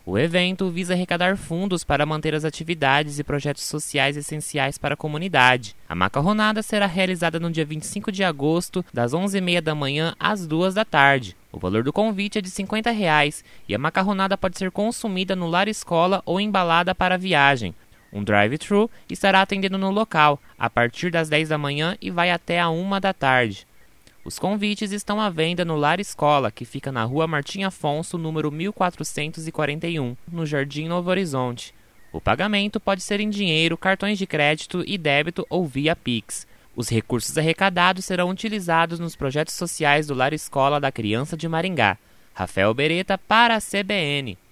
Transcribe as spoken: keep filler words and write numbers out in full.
O evento visa arrecadar fundos para manter as atividades e projetos sociais essenciais para a comunidade. A macarronada será realizada no dia vinte e cinco de agosto, das onze e meia da manhã às duas da tarde. O valor do convite é de cinquenta reais e a macarronada pode ser consumida no lar escola ou embalada para a viagem. Um drive-thru estará atendendo no local a partir das dez da manhã e vai até a uma da tarde. Os convites estão à venda no Lar Escola, que fica na rua Martim Afonso, número mil quatrocentos e quarenta e um, no Jardim Novo Horizonte. O pagamento pode ser em dinheiro, cartões de crédito e débito ou via Pix. Os recursos arrecadados serão utilizados nos projetos sociais do Lar Escola da Criança de Maringá. Rafael Beretta para a C B N.